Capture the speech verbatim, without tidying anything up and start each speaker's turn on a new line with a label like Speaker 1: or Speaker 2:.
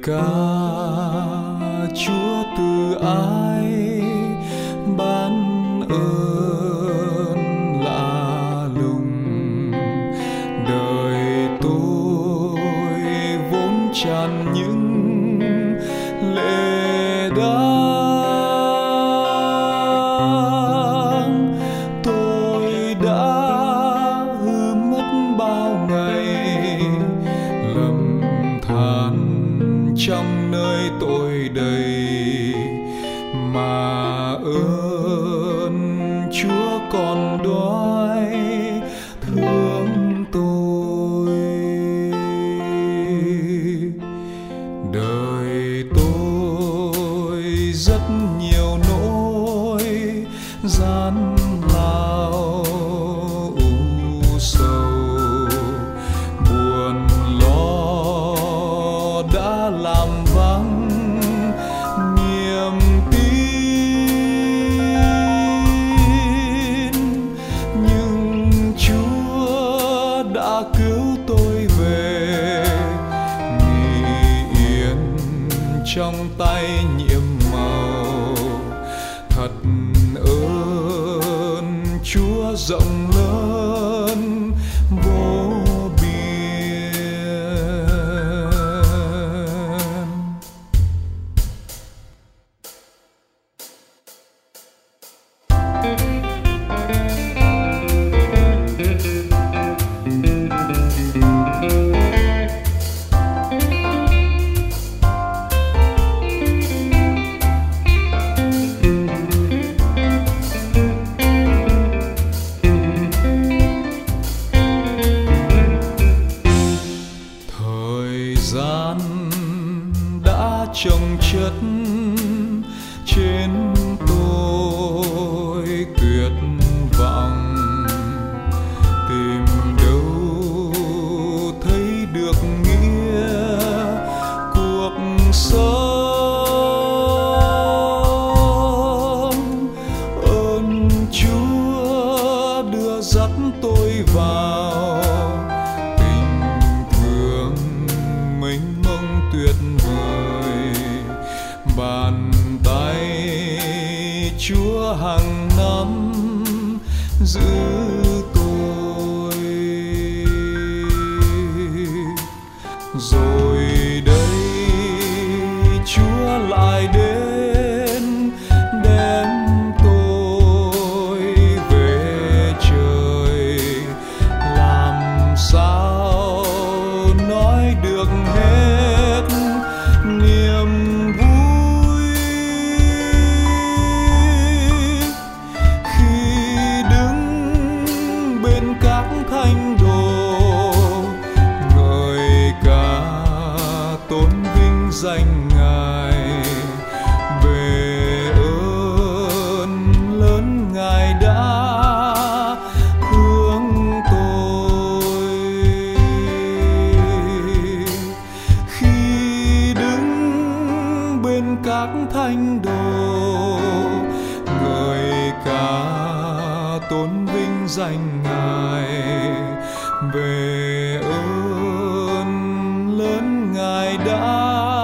Speaker 1: ca Chúa từ ái ban ơn lạ lùng. Đời tôi vốn tràn những lệ đáng, tôi đã hư mất bao ngày lầm than trong nơi tôi đầy, mà ơn Chúa còn đói thương tôi. Đời tôi rất nhiều nỗi gian lao u sầu, buồn lo đã làm vắng niềm tin, nhưng Chúa đã cứu tôi về, nghỉ yên trong tay nhiệm màu. Thật ơn Chúa rộng lớn vô biên. Thời gian đã chồng chất trên tôi tuyệt vọng, tìm đâu thấy được nghĩa cuộc sống. Ơn Chúa đưa dắt tôi vào tình thương mênh mông tuyệt vời, bàn tay Chúa hàng năm giữ tôi. Rồi đây Chúa lại đến đem tôi về trời, làm sao nói được hết niềm vui khi đứng bên các thánh đồ, ngợi ca tôn vinh danh Ngài. Về ơn lớn Ngài đã hướng tôi, khi đứng bên các thánh đồ, ngợi ca tôn vinh danh Ngài. Về ơn lớn Ngài đã